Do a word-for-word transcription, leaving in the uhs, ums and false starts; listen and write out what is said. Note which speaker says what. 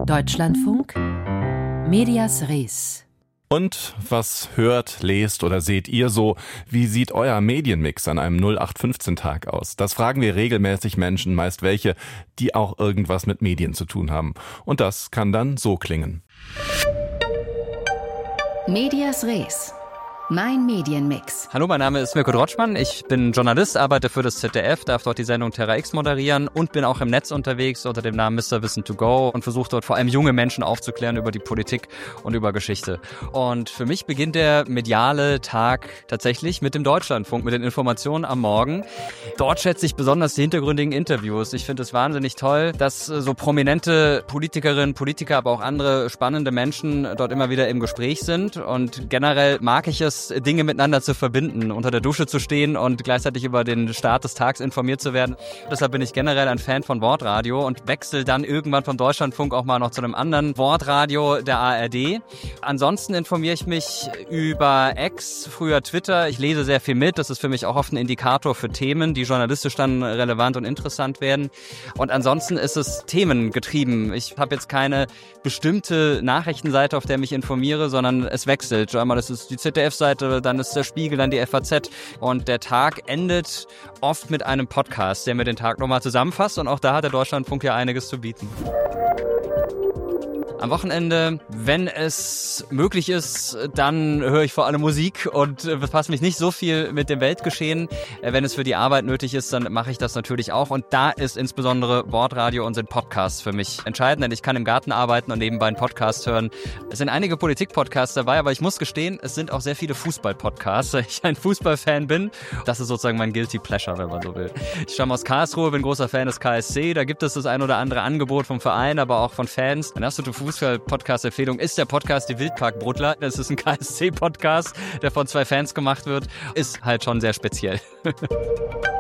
Speaker 1: Deutschlandfunk Medias Res.
Speaker 2: Und was hört, lest oder seht ihr so? Wie sieht euer Medienmix an einem null acht fünfzehn Tag aus? Das fragen wir regelmäßig Menschen, meist welche, die auch irgendwas mit Medien zu tun haben. Und das kann dann so klingen.
Speaker 1: Medias Res. Mein Medienmix.
Speaker 3: Hallo, mein Name ist Mirko Drotschmann. Ich bin Journalist, arbeite für das Z D F, darf dort die Sendung Terra X moderieren und bin auch im Netz unterwegs unter dem Namen Mister Wissen to go und versuche dort vor allem junge Menschen aufzuklären über die Politik und über Geschichte. Und für mich beginnt der mediale Tag tatsächlich mit dem Deutschlandfunk, mit den Informationen am Morgen. Dort schätze ich besonders die hintergründigen Interviews. Ich finde es wahnsinnig toll, dass so prominente Politikerinnen, Politiker, aber auch andere spannende Menschen dort immer wieder im Gespräch sind. Und generell mag ich es, Dinge miteinander zu verbinden, unter der Dusche zu stehen und gleichzeitig über den Start des Tags informiert zu werden. Deshalb bin ich generell ein Fan von Wortradio und wechsle dann irgendwann vom Deutschlandfunk auch mal noch zu einem anderen Wortradio der A R D. Ansonsten informiere ich mich über X, früher Twitter. Ich lese sehr viel mit. Das ist für mich auch oft ein Indikator für Themen, die journalistisch dann relevant und interessant werden. Und ansonsten ist es themengetrieben. Ich habe jetzt keine bestimmte Nachrichtenseite, auf der ich mich informiere, sondern es wechselt. Einmal ist es die Z D F-Seite, dann ist der Spiegel, dann die F A Z. Und der Tag endet oft mit einem Podcast, der mir den Tag nochmal zusammenfasst. Und auch da hat der Deutschlandfunk ja einiges zu bieten. Am Wochenende, wenn es möglich ist, dann höre ich vor allem Musik und befasse mich nicht so viel mit dem Weltgeschehen. Wenn es für die Arbeit nötig ist, dann mache ich das natürlich auch. Und da ist insbesondere Wortradio und sind Podcasts für mich entscheidend, denn ich kann im Garten arbeiten und nebenbei einen Podcast hören. Es sind einige Politik-Podcasts dabei, aber ich muss gestehen, es sind auch sehr viele Fußball-Podcasts, weil ich ein Fußballfan bin. Das ist sozusagen mein Guilty Pleasure, wenn man so will. Ich stamme aus Karlsruhe, bin großer Fan des K S C. Da gibt es das ein oder andere Angebot vom Verein, aber auch von Fans. Dann hast du Fußball-Podcast-Empfehlung ist der Podcast Die Wildpark-Bruttler. Das ist ein K S C-Podcast, der von zwei Fans gemacht wird. Ist halt schon sehr speziell.